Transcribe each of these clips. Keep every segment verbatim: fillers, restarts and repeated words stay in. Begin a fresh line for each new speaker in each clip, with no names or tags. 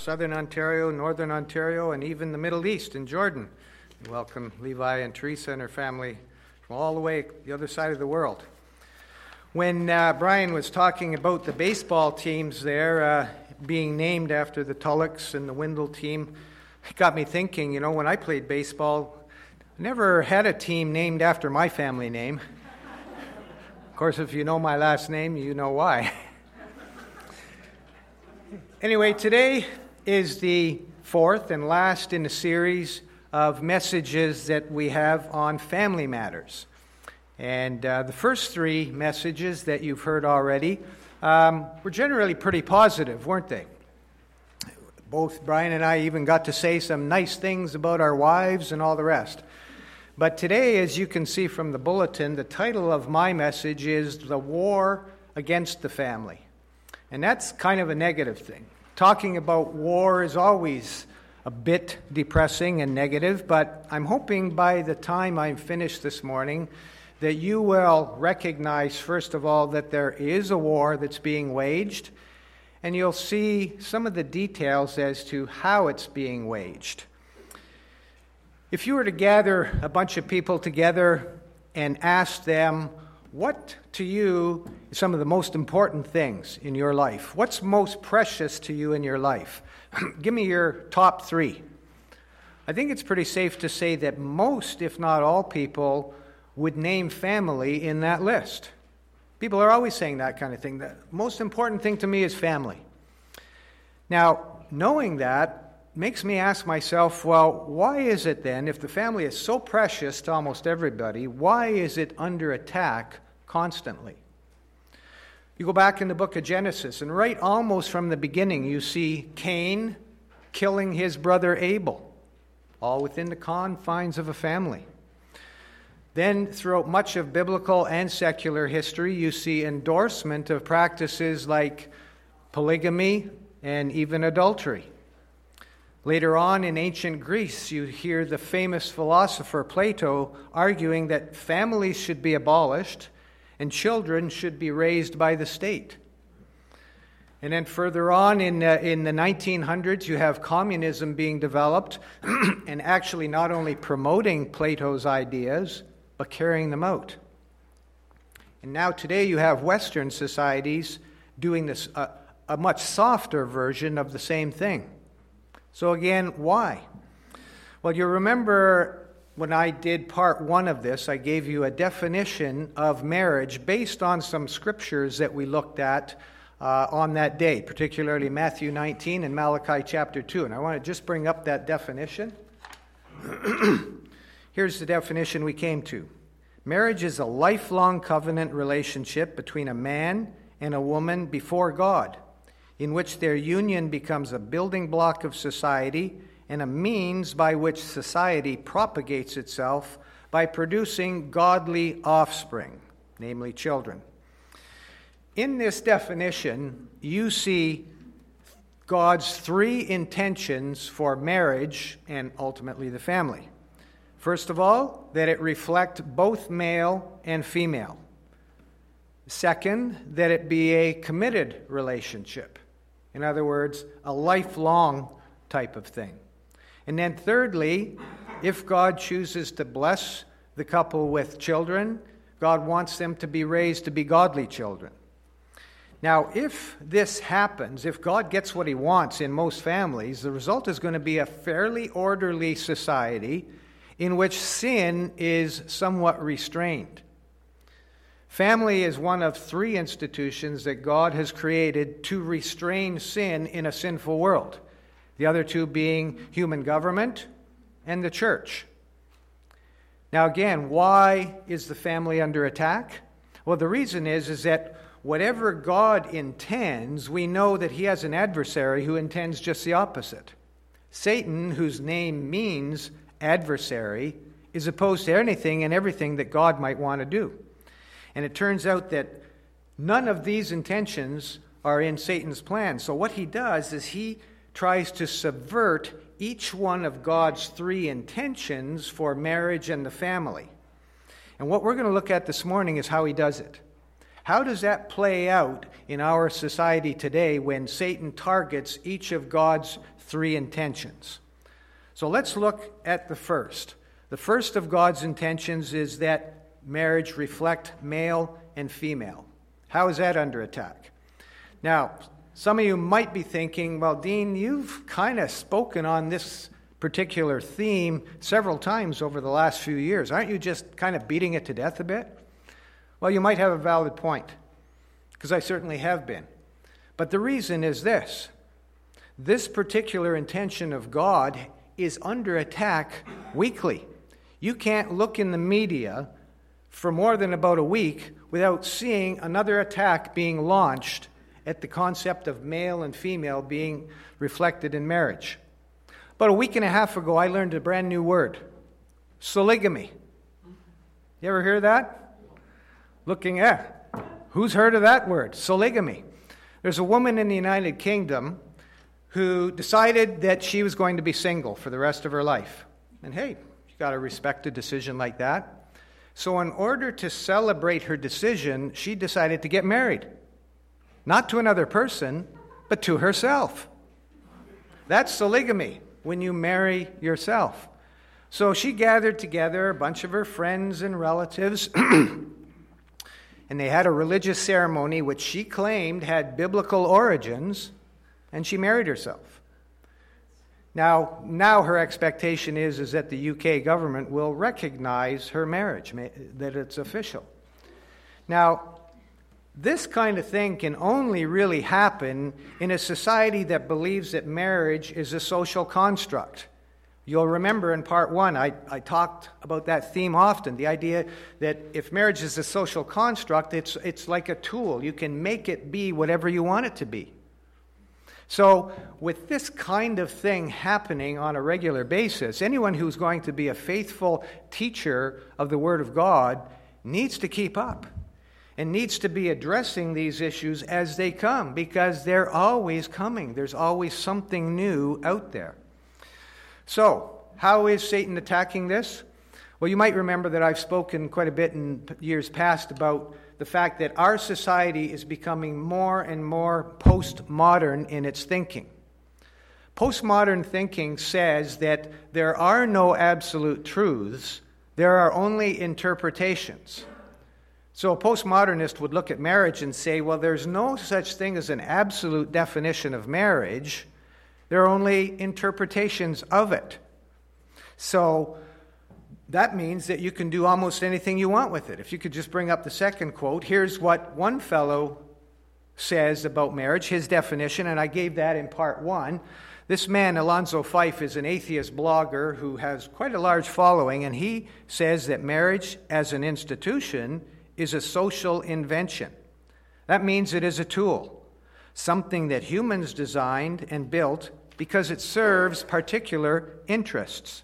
Southern Ontario, Northern Ontario, and even the Middle East in Jordan. We welcome Levi and Teresa and her family from all the way the other side of the world. When uh, Brian was talking about the baseball teams there uh, being named after the Tullocks and the Wendell team, it got me thinking, you know, when I played baseball, I never had a team named after my family name. Of course, if you know my last name, you know why. Anyway, today is the fourth and last in a series of messages that we have on family matters. And uh, the first three messages that you've heard already um, were generally pretty positive, weren't they? Both Brian and I even got to say some nice things about our wives and all the rest. But today, as you can see from the bulletin, the title of my message is The War Against the Family. And that's kind of a negative thing. Talking about war is always a bit depressing and negative, but I'm hoping by the time I'm finished this morning that you will recognize, first of all, that there is a war that's being waged, and you'll see some of the details as to how it's being waged. If you were to gather a bunch of people together and ask them, what to you is some of the most important things in your life? What's most precious to you in your life? Give me your top three. I think it's pretty safe to say that most, if not all people, would name family in that list. People are always saying that kind of thing. The most important thing to me is family. Now, knowing that makes me ask myself, well, why is it then, if the family is so precious to almost everybody, why is it under attack constantly? You go back in the book of Genesis, and right almost from the beginning, you see Cain killing his brother Abel, all within the confines of a family. Then, throughout much of biblical and secular history, you see endorsement of practices like polygamy and even adultery. Later on in ancient Greece, you hear the famous philosopher Plato arguing that families should be abolished and children should be raised by the state. And then further on in, uh, in the nineteen hundreds, you have communism being developed and actually not only promoting Plato's ideas, but carrying them out. And now today you have Western societies doing this, uh, a much softer version of the same thing. So again, why? Well, you remember when I did part one of this, I gave you a definition of marriage based on some scriptures that we looked at uh, on that day, particularly Matthew nineteen and Malachi chapter two. And I want to just bring up that definition. Here's the definition we came to. Marriage is a lifelong covenant relationship between a man and a woman before God, in which their union becomes a building block of society and a means by which society propagates itself by producing godly offspring, namely children. In this definition, you see God's three intentions for marriage and ultimately the family. First of all, that it reflect both male and female. Second, that it be a committed relationship. In other words, a lifelong type of thing. And then thirdly, if God chooses to bless the couple with children, God wants them to be raised to be godly children. Now, if this happens, if God gets what he wants in most families, the result is going to be a fairly orderly society in which sin is somewhat restrained. Family is one of three institutions that God has created to restrain sin in a sinful world. The other two being human government and the church. Now again, why is the family under attack? Well, the reason is, is that whatever God intends, we know that he has an adversary who intends just the opposite. Satan, whose name means adversary, is opposed to anything and everything that God might want to do. And it turns out that none of these intentions are in Satan's plan. So what he does is he tries to subvert each one of God's three intentions for marriage and the family. And what we're going to look at this morning is how he does it. How does that play out in our society today when Satan targets each of God's three intentions? So let's look at the first. The first of God's intentions is that marriage reflect male and female. How is that under attack? Now, some of you might be thinking, well, Dean, you've kind of spoken on this particular theme several times over the last few years. Aren't you just kind of beating it to death a bit? Well, you might have a valid point, because I certainly have been. But the reason is this. This particular intention of God is under attack weekly. You can't look in the media for more than about a week without seeing another attack being launched at the concept of male and female being reflected in marriage. About a week and a half ago, I learned a brand new word, solygamy. You ever hear that? Looking at, who's heard of that word? Solygamy. There's a woman in the United Kingdom who decided that she was going to be single for the rest of her life. And hey, you got to respect a decision like that. So in order to celebrate her decision, she decided to get married. Not to another person, but to herself. That's solygamy, when you marry yourself. So she gathered together a bunch of her friends and relatives, and they had a religious ceremony which she claimed had biblical origins, and she married herself. Now, now her expectation is, is that the U K government will recognize her marriage, that it's official. Now, this kind of thing can only really happen in a society that believes that marriage is a social construct. You'll remember in part one, I, I talked about that theme often, the idea that if marriage is a social construct, it's, it's like a tool. You can make it be whatever you want it to be. So with this kind of thing happening on a regular basis, anyone who's going to be a faithful teacher of the Word of God needs to keep up and needs to be addressing these issues as they come, because they're always coming. There's always something new out there. So, how is Satan attacking this? Well, you might remember that I've spoken quite a bit in years past about the fact that our society is becoming more and more postmodern in its thinking. Postmodern thinking says that there are no absolute truths, there are only interpretations. So a postmodernist would look at marriage and say, well, there's no such thing as an absolute definition of marriage. There are only interpretations of it. So that means that you can do almost anything you want with it. If you could just bring up the second quote, here's what one fellow says about marriage, his definition, and I gave that in part one. This man, Alonzo Fife, is an atheist blogger who has quite a large following, and he says that marriage as an institution is a social invention. That means it is a tool, something that humans designed and built because it serves particular interests.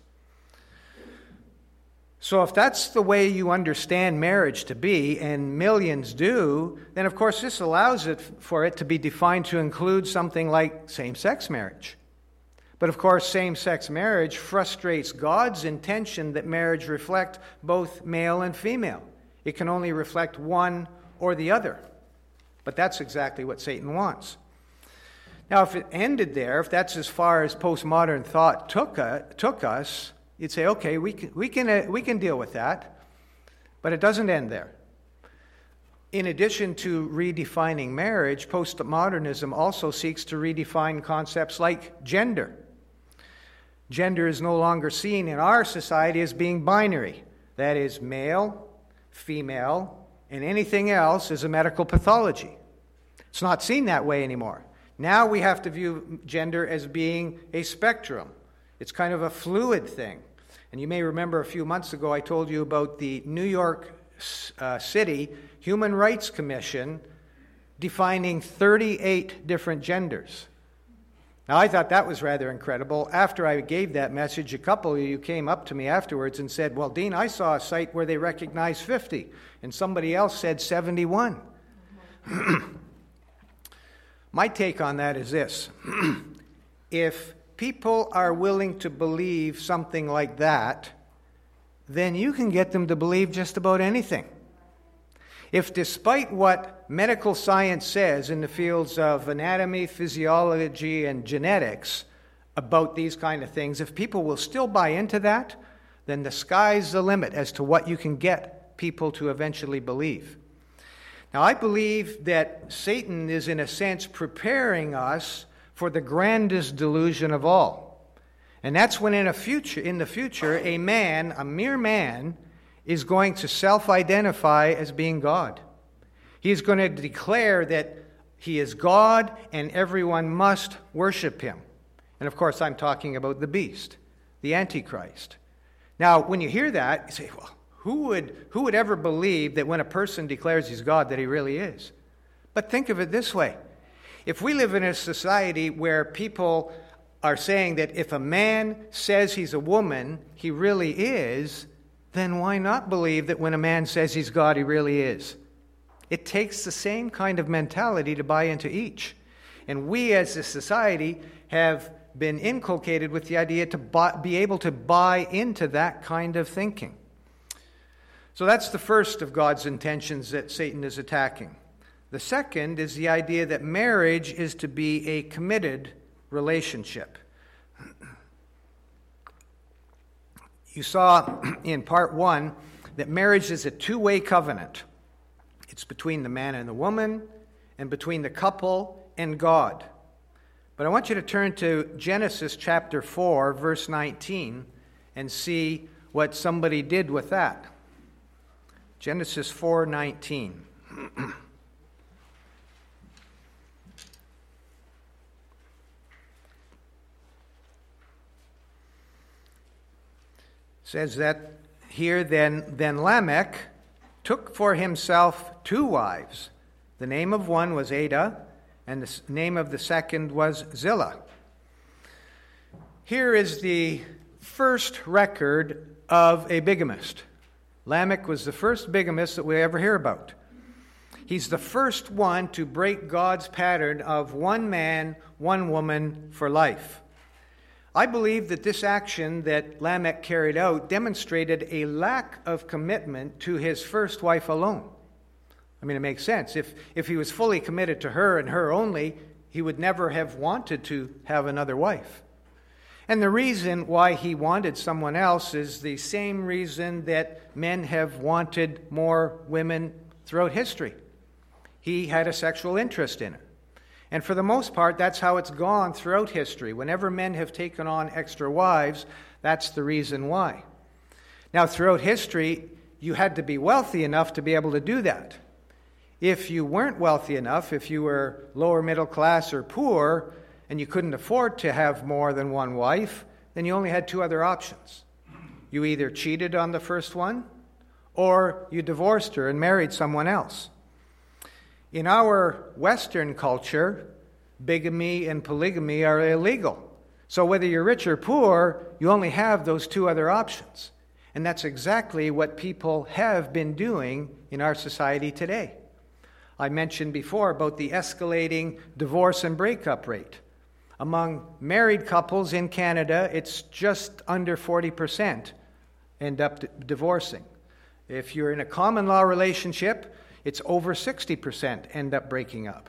So if that's the way you understand marriage to be, and millions do, then of course this allows it for it to be defined to include something like same-sex marriage. But of course, same-sex marriage frustrates God's intention that marriage reflect both male and female. It can only reflect one or the other. But that's exactly what Satan wants. Now, if it ended there, if that's as far as postmodern thought took, uh, took us, you'd say, okay, we can, we, can, uh, we can deal with that. But it doesn't end there. In addition to redefining marriage, postmodernism also seeks to redefine concepts like gender. Gender is no longer seen in our society as being binary. That is, male, female, and anything else is a medical pathology. It's not seen that way anymore. Now we have to view gender as being a spectrum. It's kind of a fluid thing. And you may remember a few months ago I told you about the New York uh, City Human Rights Commission defining thirty-eight different genders. Now, I thought that was rather incredible. After I gave that message, a couple of you came up to me afterwards and said, well, Dean, I saw a site where they recognized fifty, and somebody else said seventy-one. My take on that is this. If people are willing to believe something like that, then you can get them to believe just about anything. If despite what what medical science says in the fields of anatomy, physiology, and genetics about these kind of things, if people will still buy into that, then the sky's the limit as to what you can get people to eventually believe. Now, I believe that Satan is, in a sense, preparing us for the grandest delusion of all. And that's when in a future, in the future, a man, a mere man, is going to self-identify as being God. He is going to declare that he is God and everyone must worship him. And of course, I'm talking about the beast, the Antichrist. Now, when you hear that, you say, well, who would, who would ever believe that when a person declares he's God, that he really is? But think of it this way. If we live in a society where people are saying that if a man says he's a woman, he really is, then why not believe that when a man says he's God, he really is? It takes the same kind of mentality to buy into each. And we as a society have been inculcated with the idea to buy, be able to buy into that kind of thinking. So that's the first of God's intentions that Satan is attacking. The second is the idea that marriage is to be a committed relationship. You saw in part one that marriage is a two-way covenant. It's between the man and the woman, and between the couple and God. But I want you to turn to Genesis chapter four, verse nineteen, and see what somebody did with that. Genesis four nineteen. Says that here, then, then Lamech took for himself two wives. The name of one was Adah, and the name of the second was Zillah. Here is the first record of a bigamist. Lamech was the first bigamist that we ever hear about. He's the first one to break God's pattern of one man, one woman for life. I believe that this action that Lamech carried out demonstrated a lack of commitment to his first wife alone. I mean, it makes sense. If, if he was fully committed to her and her only, he would never have wanted to have another wife. And the reason why he wanted someone else is the same reason that men have wanted more women throughout history. He had a sexual interest in it. And for the most part, that's how it's gone throughout history. Whenever men have taken on extra wives, that's the reason why. Now, throughout history, you had to be wealthy enough to be able to do that. If you weren't wealthy enough, if you were lower middle class or poor, and you couldn't afford to have more than one wife, then you only had two other options. You either cheated on the first one, or you divorced her and married someone else. In our Western culture, bigamy and polygamy are illegal. So whether you're rich or poor, you only have those two other options. And that's exactly what people have been doing in our society today. I mentioned before about the escalating divorce and breakup rate. Among married couples in Canada, it's just under forty percent end up d- divorcing. If you're in a common law relationship, it's over sixty percent end up breaking up.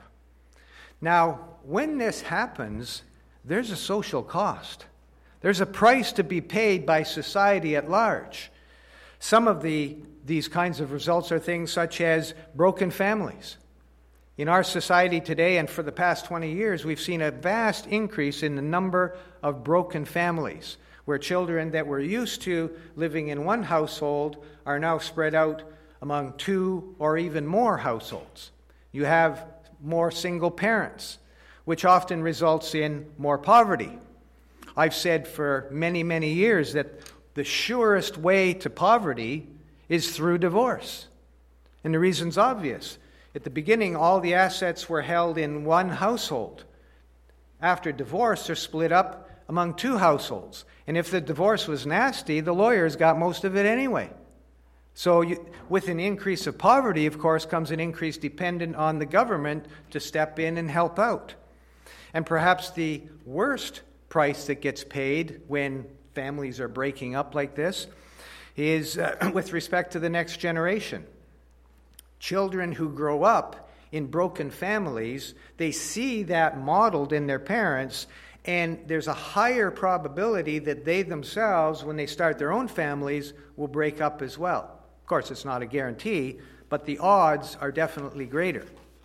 Now, when this happens, there's a social cost. There's a price to be paid by society at large. Some of the these kinds of results are things such as broken families. In our society today and for the past twenty years, we've seen a vast increase in the number of broken families, where children that were used to living in one household are now spread out among two or even more households. You have more single parents, which often results in more poverty. I've said for many, many years that the surest way to poverty is through divorce. And the reason's obvious. At the beginning, all the assets were held in one household. After divorce, they're split up among two households. And if the divorce was nasty, the lawyers got most of it anyway. So you, with an increase of poverty, of course, comes an increase dependent on the government to step in and help out. And perhaps the worst price that gets paid when families are breaking up like this is uh, with respect to the next generation. Children who grow up in broken families, they see that modeled in their parents, and there's a higher probability that they themselves, when they start their own families, will break up as well. Of course, it's not a guarantee, but the odds are definitely greater.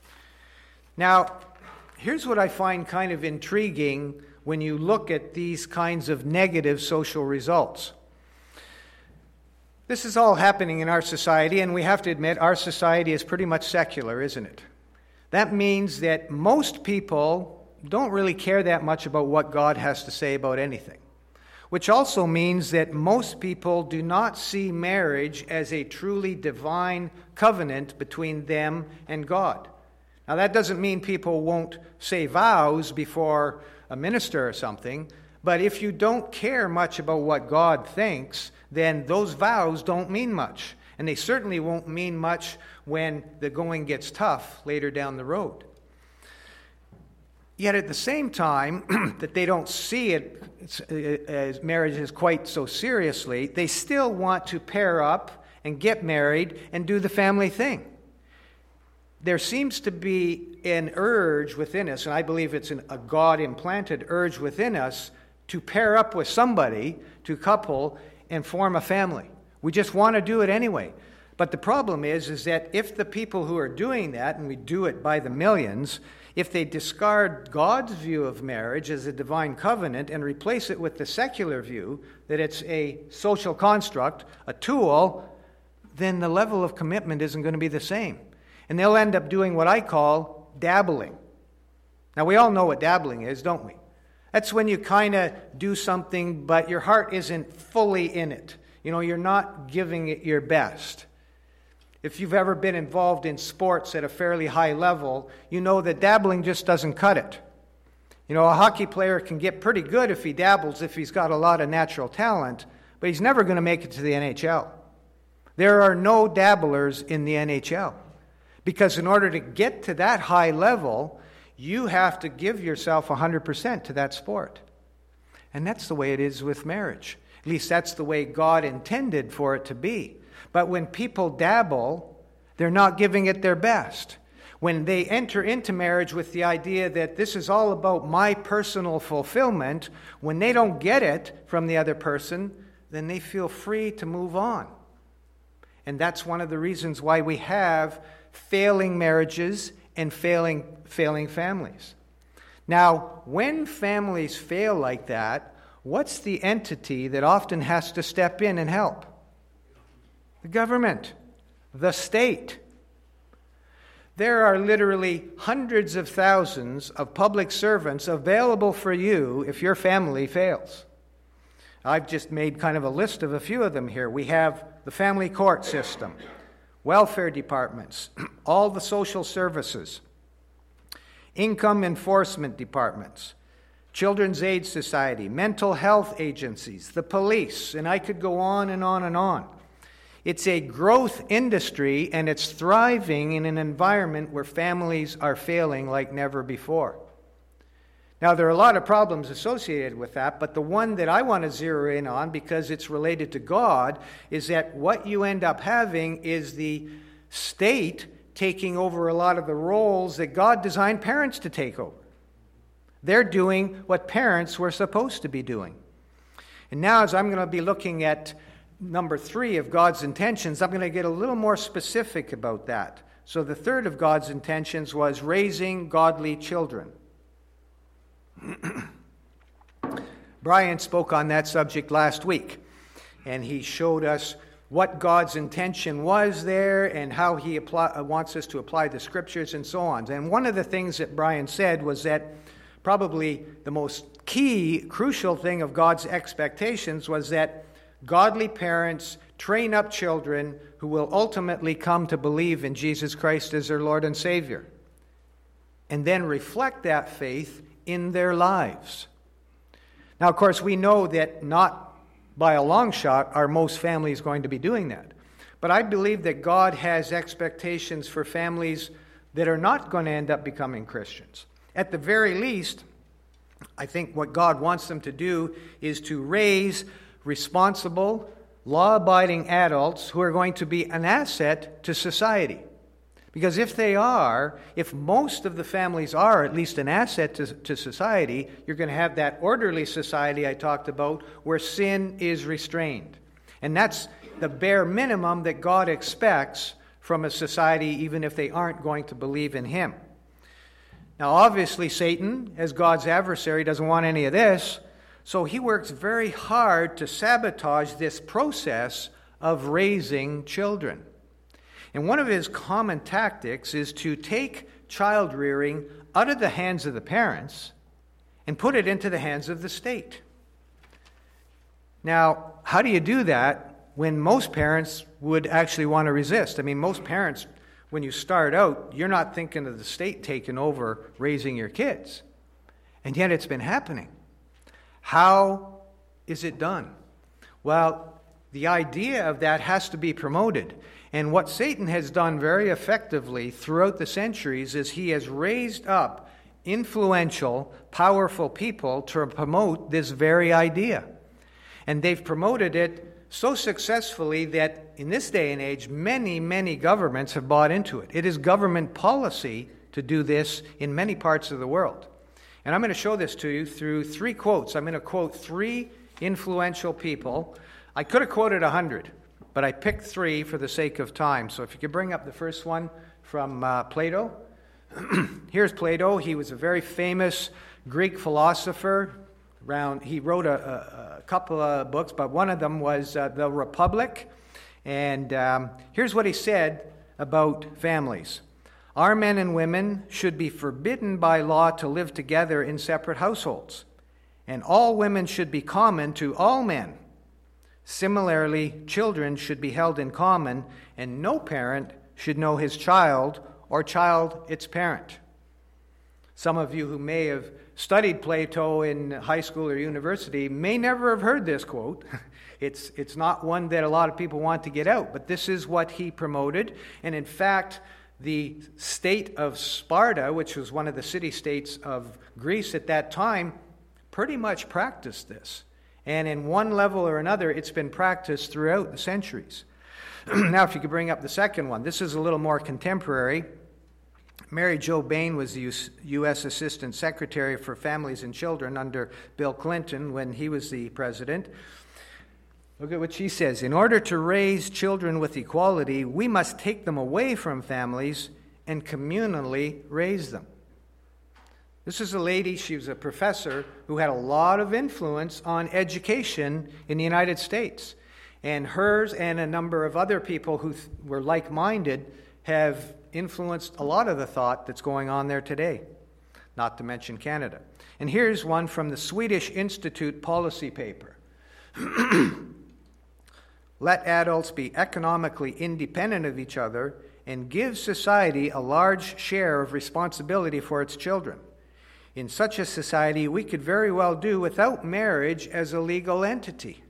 Now, here's what I find kind of intriguing when you look at these kinds of negative social results. This is all happening in our society, and we have to admit our society is pretty much secular, isn't it? That means that most people don't really care that much about what God has to say about anything, which also means that most people do not see marriage as a truly divine covenant between them and God. Now, that doesn't mean people won't say vows before a minister or something, but if you don't care much about what God thinks, then those vows don't mean much. And they certainly won't mean much when the going gets tough later down the road. Yet at the same time that they don't see it as marriage is quite so seriously, they still want to pair up and get married and do the family thing. There seems to be an urge within us, and I believe it's an, a God-implanted urge within us, to pair up with somebody, to couple, and form a family. We just want to do it anyway. But the problem is, is that if the people who are doing that, and we do it by the millions, if they discard God's view of marriage as a divine covenant and replace it with the secular view, that it's a social construct, a tool, then the level of commitment isn't going to be the same. And they'll end up doing what I call dabbling. Now, we all know what dabbling is, don't we? That's when you kind of do something, but your heart isn't fully in it. You know, you're not giving it your best. If you've ever been involved in sports at a fairly high level, you know that dabbling just doesn't cut it. You know, a hockey player can get pretty good if he dabbles, if he's got a lot of natural talent, but he's never going to make it to the N H L. There are no dabblers in the N H L. Because in order to get to that high level, you have to give yourself one hundred percent to that sport. And that's the way it is with marriage. At least that's the way God intended for it to be. But when people dabble, they're not giving it their best. When they enter into marriage with the idea that this is all about my personal fulfillment, when they don't get it from the other person, then they feel free to move on. And that's one of the reasons why we have failing marriages and failing failing families. Now, when families fail like that, what's the entity that often has to step in and help? The government, the state. There are literally hundreds of thousands of public servants available for you if your family fails. I've just made kind of a list of a few of them here. We have the family court system, welfare departments, all the social services, income enforcement departments, Children's Aid Society, mental health agencies, the police, and I could go on and on and on. It's a growth industry, and it's thriving in an environment where families are failing like never before. Now, there are a lot of problems associated with that, but the one that I want to zero in on, because it's related to God, is that what you end up having is the state taking over a lot of the roles that God designed parents to take over. They're doing what parents were supposed to be doing. And now, as I'm going to be looking at number three of God's intentions, I'm going to get a little more specific about that. So the third of God's intentions was raising godly children. Brian spoke on that subject last week, and he showed us what God's intention was there and how he apply, wants us to apply the scriptures and so on. And one of the things that Brian said was that probably the most key, crucial thing of God's expectations was that godly parents train up children who will ultimately come to believe in Jesus Christ as their Lord and Savior, and then reflect that faith in their lives. Now, of course, we know that not by a long shot are most families going to be doing that. But I believe that God has expectations for families that are not going to end up becoming Christians. At the very least, I think what God wants them to do is to raise responsible, law-abiding adults who are going to be an asset to society. Because if they are, if most of the families are at least an asset to, to society, you're going to have that orderly society I talked about where sin is restrained. And that's the bare minimum that God expects from a society, even if they aren't going to believe in Him. Now, obviously, Satan, as God's adversary, doesn't want any of this, so he works very hard to sabotage this process of raising children. And one of his common tactics is to take child rearing out of the hands of the parents and put it into the hands of the state. Now, how do you do that when most parents would actually want to resist? I mean, most parents, when you start out, you're not thinking of the state taking over raising your kids. And yet it's been happening. How is it done? Well, the idea of that has to be promoted. And what Satan has done very effectively throughout the centuries is he has raised up influential, powerful people to promote this very idea. And they've promoted it so successfully that in this day and age, many, many governments have bought into it. It is government policy to do this in many parts of the world. And I'm going to show this to you through three quotes. I'm going to quote three influential people. I could have quoted a hundred, but I picked three for the sake of time. So if you could bring up the first one from uh, Plato. Here's Plato. He was a very famous Greek philosopher. Around, he wrote a, a, a couple of books, but one of them was uh, The Republic. And um, here's what he said about families. Our men and women should be forbidden by law to live together in separate households, and all women should be common to all men. Similarly, children should be held in common, and no parent should know his child or child its parent. Some of you who may have studied Plato in high school or university may never have heard this quote. It's, it's not one that a lot of people want to get out, but this is what he promoted. And in fact, the state of Sparta, which was one of the city-states of Greece at that time, pretty much practiced this. And in one level or another, it's been practiced throughout the centuries. Now, if you could bring up the second one. This is a little more contemporary. Mary Jo Bain was the U S Assistant Secretary for Families and Children under Bill Clinton when he was the president. Look at what she says. In order to raise children with equality, we must take them away from families and communally raise them. This is a lady, she was a professor who had a lot of influence on education in the United States. And hers and a number of other people who th- were like-minded have influenced a lot of the thought that's going on there today, not to mention Canada. And here's one from the Swedish Institute policy paper. Let adults be economically independent of each other and give society a large share of responsibility for its children. In such a society, we could very well do without marriage as a legal entity.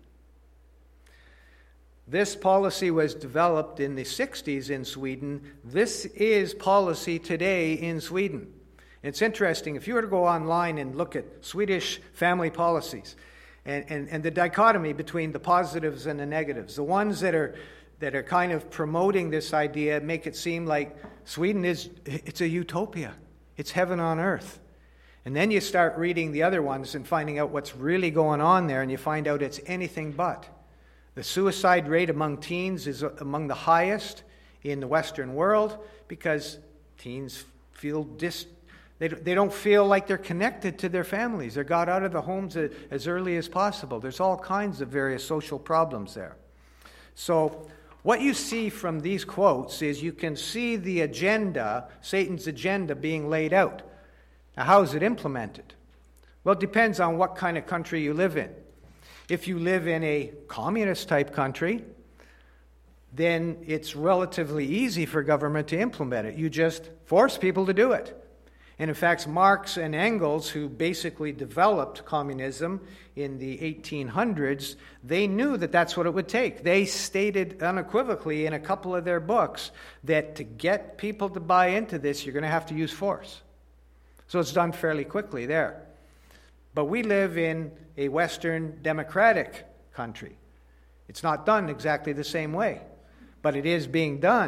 This policy was developed in the sixties in Sweden. This is policy today in Sweden. It's interesting. If you were to go online and look at Swedish family policies, and, and, and the dichotomy between the positives and the negatives, the ones that are that are kind of promoting this idea make it seem like Sweden is it's a utopia. It's heaven on earth. And then you start reading the other ones and finding out what's really going on there, and you find out it's anything but. The suicide rate among teens is among the highest in the Western world because teens feel dis. They they don't feel like they're connected to their families. They're got out of the homes as early as possible. There's all kinds of various social problems there. So what you see from these quotes is you can see the agenda, Satan's agenda, being laid out. Now, how is it implemented? Well, it depends on what kind of country you live in. If you live in a communist-type country, then it's relatively easy for government to implement it. You just force people to do it. And in fact, Marx and Engels, who basically developed communism in the eighteen hundreds, they knew that that's what it would take. They stated unequivocally in a couple of their books that to get people to buy into this, you're going to have to use force. So it's done fairly quickly there. But we live in a Western democratic country. It's not done exactly the same way, but it is being done.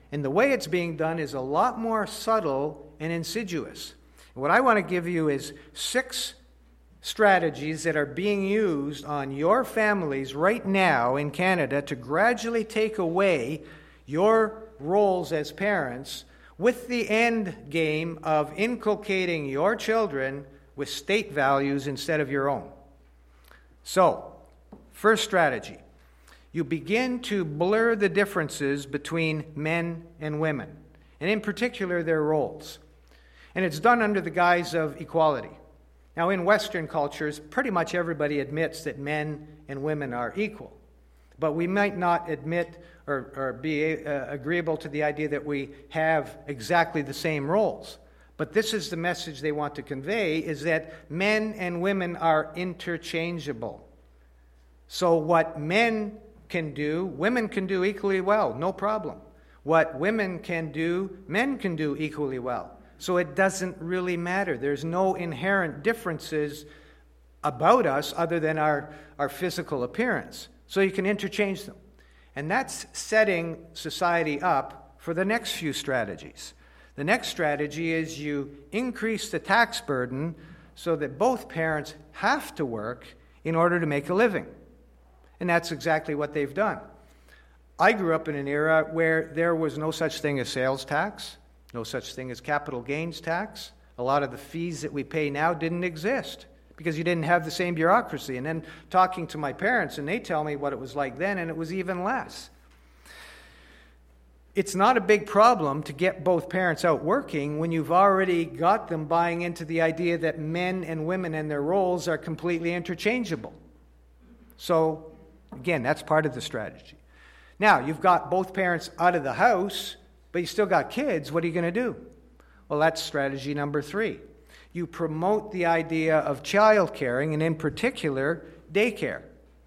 And the way it's being done is a lot more subtle and insidious. What I want to give you is six strategies that are being used on your families right now in Canada to gradually take away your roles as parents, with the end game of inculcating your children with state values instead of your own. So, first strategy. You begin to blur the differences between men and women, and in particular their roles. And it's done under the guise of equality. Now, in Western cultures, pretty much everybody admits that men and women are equal. But we might not admit or, or be uh, agreeable to the idea that we have exactly the same roles. But this is the message they want to convey, is that men and women are interchangeable. So what men can do, women can do equally well, no problem. What women can do, men can do equally well. So it doesn't really matter. There's no inherent differences about us other than our, our physical appearance. So you can interchange them. And that's setting society up for the next few strategies. The next strategy is you increase the tax burden so that both parents have to work in order to make a living. And that's exactly what they've done. I grew up in an era where there was no such thing as sales tax, no such thing as capital gains tax. A lot of the fees that we pay now didn't exist because you didn't have the same bureaucracy. And then talking to my parents, and they tell me what it was like then, and it was even less. It's not a big problem to get both parents out working when you've already got them buying into the idea that men and women and their roles are completely interchangeable. So, again, that's part of the strategy. Now, you've got both parents out of the house, but you still got kids. What are you going to do? Well, that's strategy number three. You promote the idea of child caring, and in particular, daycare.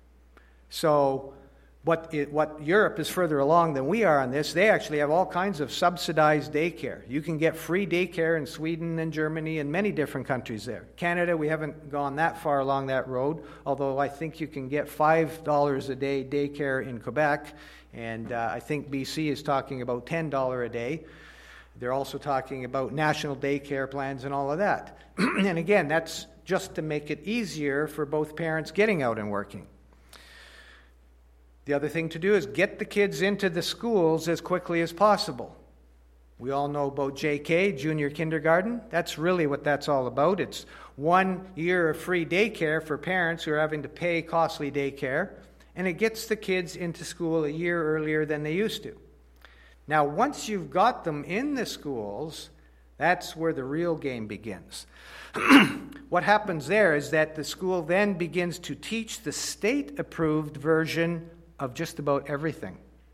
So what, it, what Europe is further along than we are on this, they actually have all kinds of subsidized daycare. You can get free daycare in Sweden and Germany and many different countries there. Canada, we haven't gone that far along that road, although I think you can get five dollars a day daycare in Quebec, and uh, I think B C is talking about ten dollars a day. They're also talking about national daycare plans and all of that. And again, that's just to make it easier for both parents getting out and working. The other thing to do is get the kids into the schools as quickly as possible. We all know about J K, junior kindergarten. That's really what that's all about. It's one year of free daycare for parents who are having to pay costly daycare, and it gets the kids into school a year earlier than they used to. Now, once you've got them in the schools, that's where the real game begins. What happens there is that the school then begins to teach the state-approved version of just about everything.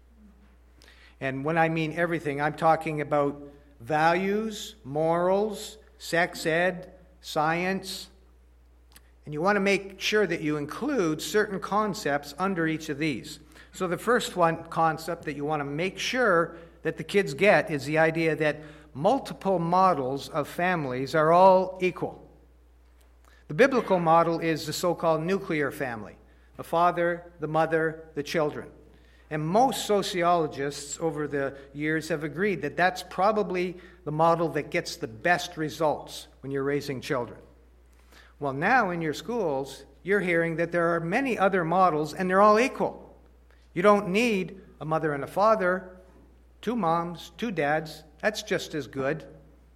And when I mean everything, I'm talking about values, morals, sex ed, science. And you want to make sure that you include certain concepts under each of these. So the first one concept that you want to make sure that the kids get is the idea that multiple models of families are all equal. The biblical model is the so-called nuclear family: the father, the mother, the children. And most sociologists over the years have agreed that that's probably the model that gets the best results when you're raising children. Well, now in your schools, you're hearing that there are many other models, and they're all equal. You don't need a mother and a father, two moms, two dads. That's just as good.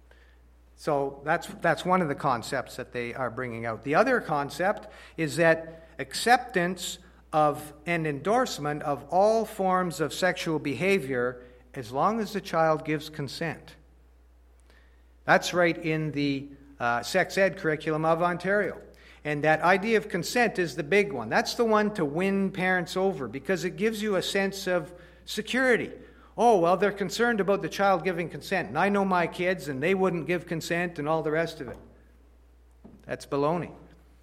So that's that's one of the concepts that they are bringing out. The other concept is that acceptance of and endorsement of all forms of sexual behavior as long as the child gives consent. That's right in the uh, sex ed curriculum of Ontario. And that idea of consent is the big one. That's the one to win parents over because it gives you a sense of security. Oh, well, they're concerned about the child giving consent, and I know my kids, and they wouldn't give consent and all the rest of it. That's baloney.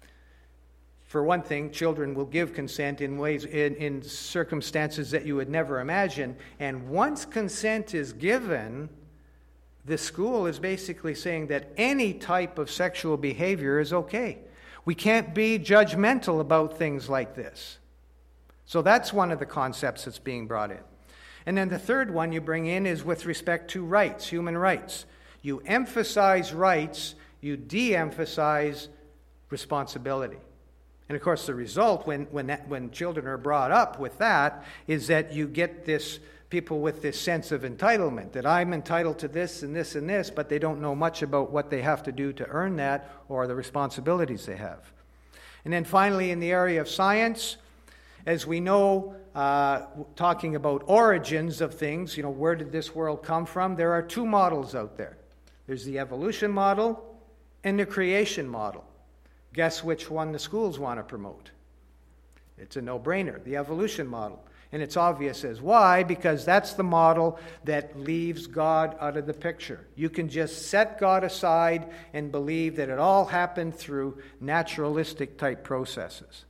For one thing, children will give consent in ways, in, in circumstances that you would never imagine. And once consent is given, the school is basically saying that any type of sexual behavior is okay. We can't be judgmental about things like this. So that's one of the concepts that's being brought in. And then the third one you bring in is with respect to rights, human rights. You emphasize rights, you de-emphasize responsibility. And of course, the result when when that, when children are brought up with that is that you get this people with this sense of entitlement, that I'm entitled to this and this and this, but they don't know much about what they have to do to earn that or the responsibilities they have. And then finally, in the area of science, as we know, uh, talking about origins of things, you know, where did this world come from? There are two models out there. There's the evolution model and the creation model. Guess which one the schools want to promote? It's a no-brainer, the evolution model. And it's obvious as why, because that's the model that leaves God out of the picture. You can just set God aside and believe that it all happened through naturalistic type processes.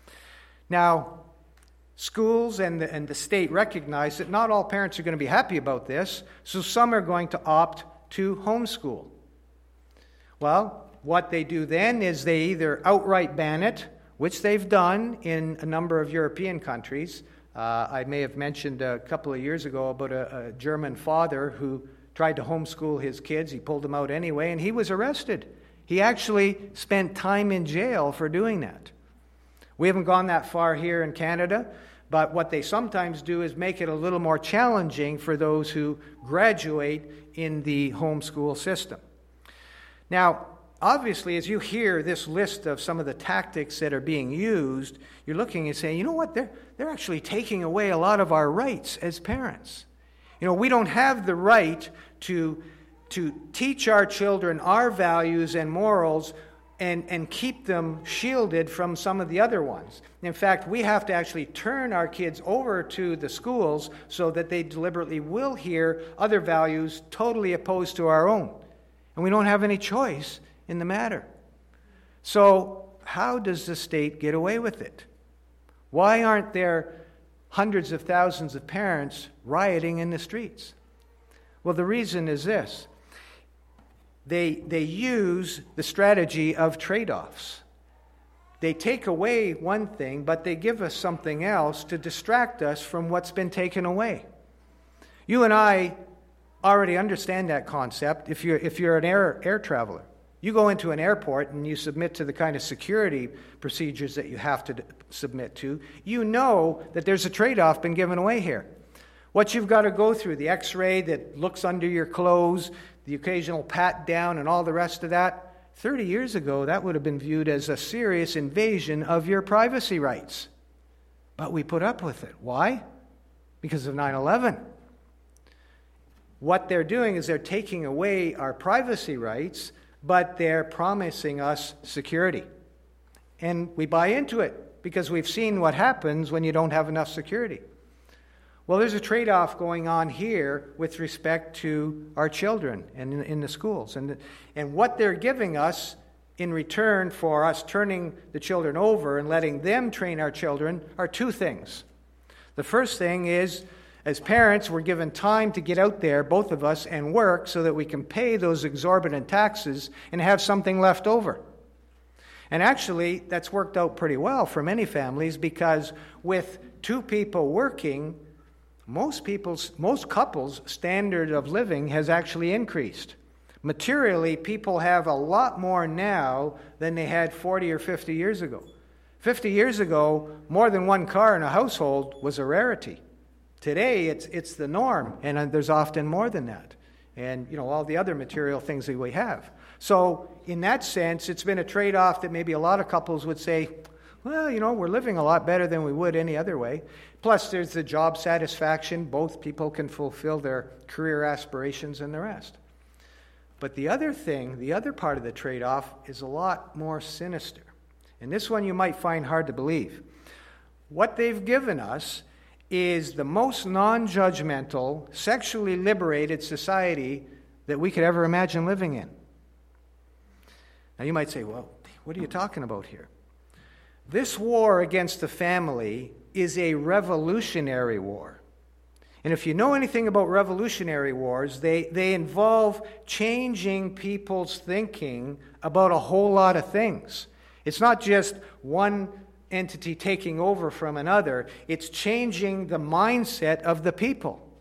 Now, schools and the, and the state recognize that not all parents are going to be happy about this, so some are going to opt to homeschool. Well, what they do then is they either outright ban it, which they've done in a number of European countries. Uh, I may have mentioned a couple of years ago about a, a German father who tried to homeschool his kids. He pulled them out anyway, and he was arrested. He actually spent time in jail for doing that. We haven't gone that far here in Canada, but what they sometimes do is make it a little more challenging for those who graduate in the homeschool system. Now, obviously, as you hear this list of some of the tactics that are being used, you're looking and saying, you know what, they're, they're actually taking away a lot of our rights as parents. You know, we don't have the right to, to teach our children our values and morals and, and keep them shielded from some of the other ones. In fact, we have to actually turn our kids over to the schools so that they deliberately will hear other values totally opposed to our own. And we don't have any choice in the matter. So, how does the state get away with it? Why aren't there hundreds of thousands of parents rioting in the streets? Well, the reason is this. They, they use the strategy of trade-offs. They take away one thing, but they give us something else to distract us from what's been taken away. You and I already understand that concept if you're, if you're an air, air traveler. You go into an airport and you submit to the kind of security procedures that you have to d- submit to. You know that there's a trade-off been given away here. What you've got to go through, the x-ray that looks under your clothes, the occasional pat down and all the rest of that, thirty years ago that would have been viewed as a serious invasion of your privacy rights. But we put up with it. Why? Because of nine eleven. What they're doing is they're taking away our privacy rights, but they're promising us security. And we buy into it because we've seen what happens when you don't have enough security. Well, there's a trade-off going on here with respect to our children and in, in the schools. And, and what they're giving us in return for us turning the children over and letting them train our children are two things. The first thing is, as parents, we're given time to get out there, both of us, and work so that we can pay those exorbitant taxes and have something left over. And actually, that's worked out pretty well for many families because with two people working, most people's, most couples' standard of living has actually increased. Materially, people have a lot more now than they had forty or fifty years ago. fifty years ago, more than one car in a household was a rarity. Today, it's it's the norm, and there's often more than that. And, you know, all the other material things that we have. So, in that sense, it's been a trade-off that maybe a lot of couples would say, well, you know, we're living a lot better than we would any other way. Plus, there's the job satisfaction. Both people can fulfill their career aspirations and the rest. But the other thing, the other part of the trade-off is a lot more sinister. And this one you might find hard to believe. What they've given us is the most non-judgmental, sexually liberated society that we could ever imagine living in. Now you might say, well, what are you talking about here? This war against the family is a revolutionary war. And if you know anything about revolutionary wars, they, they involve changing people's thinking about a whole lot of things. It's not just one entity taking over from another. It's changing the mindset of the people.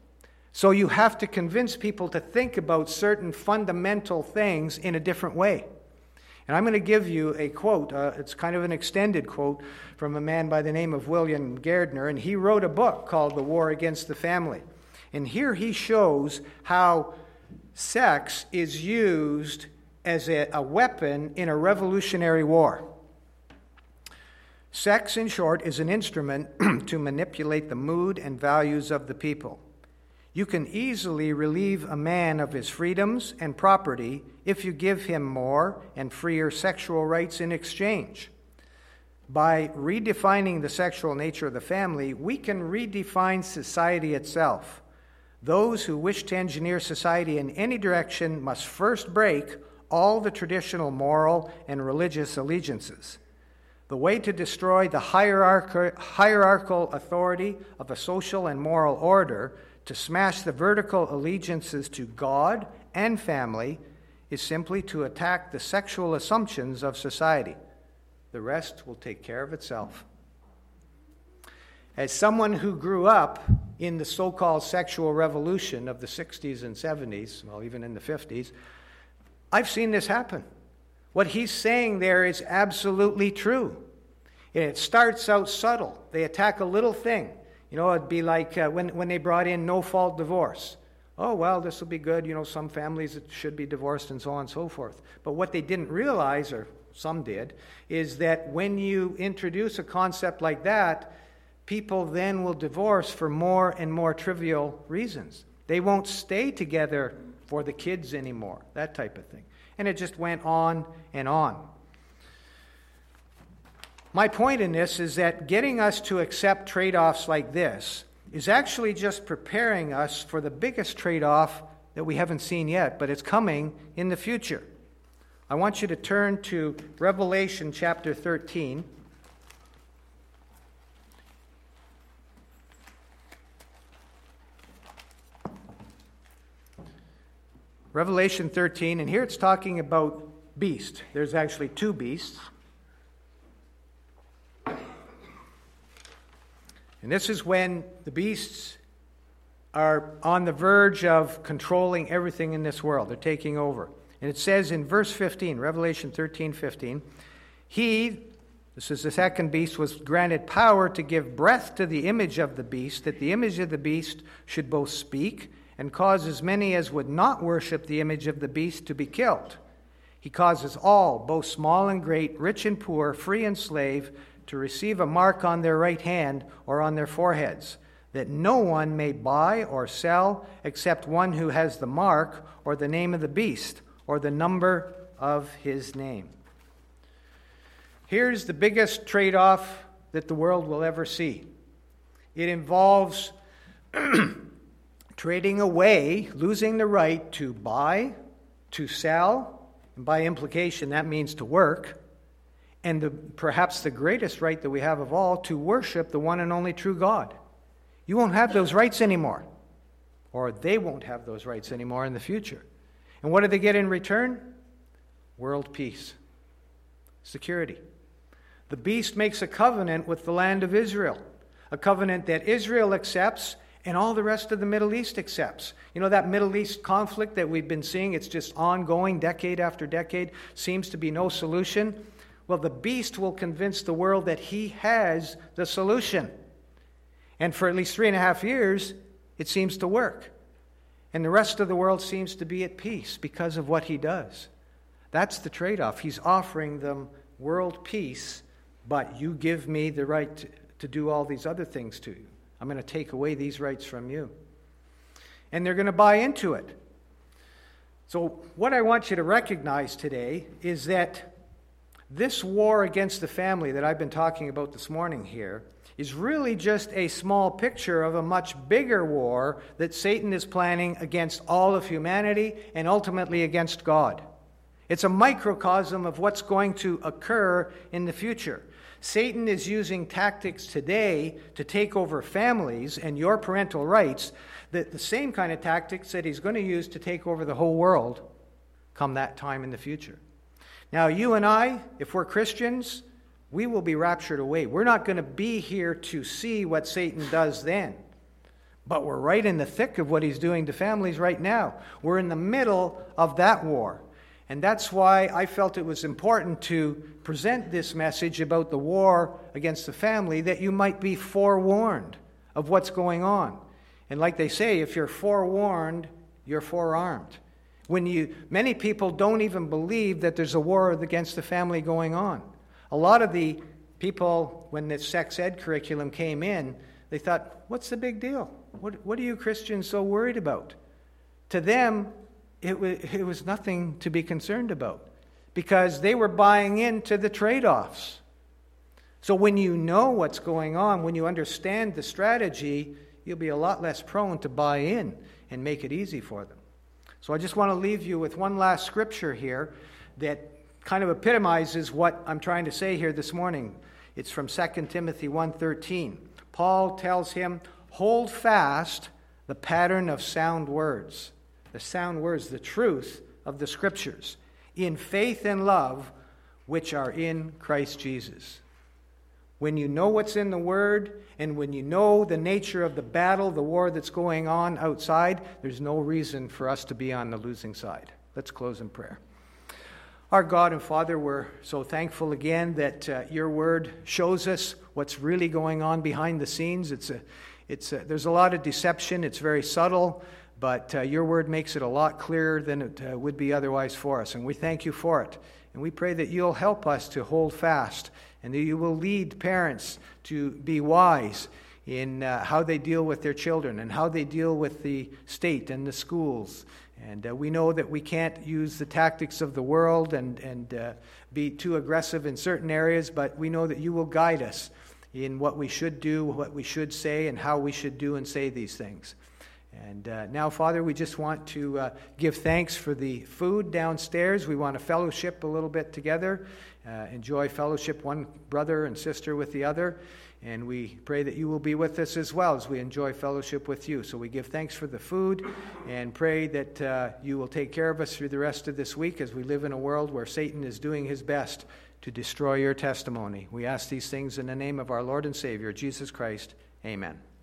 So you have to convince people to think about certain fundamental things in a different way. And I'm going to give you a quote. Uh, it's kind of an extended quote from a man by the name of William Gardner, and he wrote a book called The War Against the Family. And here he shows how sex is used as a, a weapon in a revolutionary war. Sex, in short, is an instrument to manipulate the mood and values of the people. You can easily relieve a man of his freedoms and property if you give him more and freer sexual rights in exchange. By redefining the sexual nature of the family, we can redefine society itself. Those who wish to engineer society in any direction must first break all the traditional moral and religious allegiances. The way to destroy the hierarch- hierarchical authority of a social and moral order, to smash the vertical allegiances to God and family, is simply to attack the sexual assumptions of society. The rest will take care of itself. As someone who grew up in the so-called sexual revolution of the sixties and seventies, well, even in the fifties, I've seen this happen. What he's saying there is absolutely true. And it starts out subtle. They attack a little thing. You know, it'd be like uh, when, when they brought in no-fault divorce. Oh, well, this will be good. You know, some families should be divorced and so on and so forth. But what they didn't realize, or some did, is that when you introduce a concept like that, people then will divorce for more and more trivial reasons. They won't stay together for the kids anymore, that type of thing. And it just went on and on. My point in this is that getting us to accept trade-offs like this is actually just preparing us for the biggest trade-off that we haven't seen yet, but it's coming in the future. I want you to turn to Revelation chapter thirteen. Revelation thirteen, and here it's talking about beast. There's actually two beasts. And this is when the beasts are on the verge of controlling everything in this world. They're taking over. And it says in verse fifteen, Revelation thirteen fifteen, he, this is the second beast, was granted power to give breath to the image of the beast, that the image of the beast should both speak and cause as many as would not worship the image of the beast to be killed. He causes all, both small and great, rich and poor, free and slave, to receive a mark on their right hand or on their foreheads, that no one may buy or sell except one who has the mark or the name of the beast or the number of his name. Here's the biggest trade-off that the world will ever see. It involves trading away, losing the right to buy, to sell, and by implication that means to work, and the, perhaps the greatest right that we have of all, to worship the one and only true God. You won't have those rights anymore, or they won't have those rights anymore in the future. And what do they get in return? World peace, security. The beast makes a covenant with the land of Israel, a covenant that Israel accepts and all the rest of the Middle East accepts. You know, that Middle East conflict that we've been seeing, it's just ongoing decade after decade, seems to be no solution. Well, the beast will convince the world that he has the solution. And for at least three and a half years, it seems to work. And the rest of the world seems to be at peace because of what he does. That's the trade-off. He's offering them world peace, but you give me the right to, to do all these other things to you. I'm going to take away these rights from you. And they're going to buy into it. So what I want you to recognize today is that this war against the family that I've been talking about this morning here is really just a small picture of a much bigger war that Satan is planning against all of humanity and ultimately against God. It's a microcosm of what's going to occur in the future. Satan is using tactics today to take over families and your parental rights, the, the same kind of tactics that he's going to use to take over the whole world come that time in the future. Now, you and I, if we're Christians, we will be raptured away. We're not going to be here to see what Satan does then. But we're right in the thick of what he's doing to families right now. We're in the middle of that war. And that's why I felt it was important to present this message about the war against the family, that you might be forewarned of what's going on. And like they say, if you're forewarned, you're forearmed. When you, many people don't even believe that there's a war against the family going on. A lot of the people, when the sex ed curriculum came in, they thought, what's the big deal? What, what are you Christians so worried about? To them, it was, it was nothing to be concerned about because they were buying into the trade-offs. So when you know what's going on, when you understand the strategy, you'll be a lot less prone to buy in and make it easy for them. So I just want to leave you with one last scripture here that kind of epitomizes what I'm trying to say here this morning. It's from Second Timothy one thirteen. Paul tells him, hold fast the pattern of sound words, the sound words, the truth of the Scriptures, in faith and love, which are in Christ Jesus. When you know what's in the Word, and when you know the nature of the battle, the war that's going on outside, there's no reason for us to be on the losing side. Let's close in prayer. Our God and Father, we're so thankful again that uh, your Word shows us what's really going on behind the scenes. It's a, it's a, there's a lot of deception. It's very subtle, but uh, your Word makes it a lot clearer than it uh, would be otherwise for us, and we thank you for it. And we pray that you'll help us to hold fast, and that you will lead parents to be wise in uh, how they deal with their children and how they deal with the state and the schools. And uh, we know that we can't use the tactics of the world and, and uh, be too aggressive in certain areas, but we know that you will guide us in what we should do, what we should say, and how we should do and say these things. And uh, now, Father, we just want to uh, give thanks for the food downstairs. We want to fellowship a little bit together, uh, enjoy fellowship, one brother and sister with the other. And we pray that you will be with us as well as we enjoy fellowship with you. So we give thanks for the food and pray that uh, you will take care of us through the rest of this week as we live in a world where Satan is doing his best to destroy your testimony. We ask these things in the name of our Lord and Savior, Jesus Christ. Amen.